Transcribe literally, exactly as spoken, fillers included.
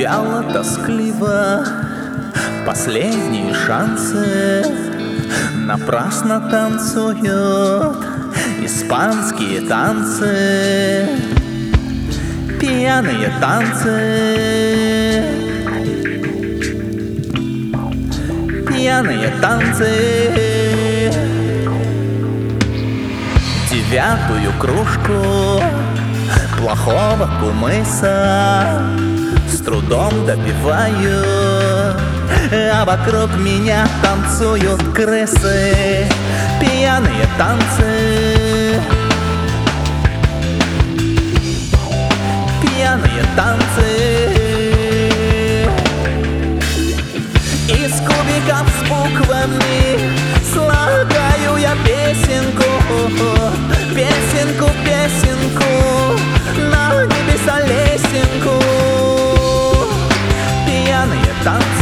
вяло, тоскливо, последние шансы. Напрасно танцуют испанские танцы, пьяные танцы, пьяные танцы. Девятую кружку плохого кумыса с трудом допиваю, а вокруг меня танцуют крысы. Пьяные танцы, пьяные танцы. Из кубиков с буквами слагаю я песенку, песенку, песенку, на небеса лесенку. Пьяные танцы.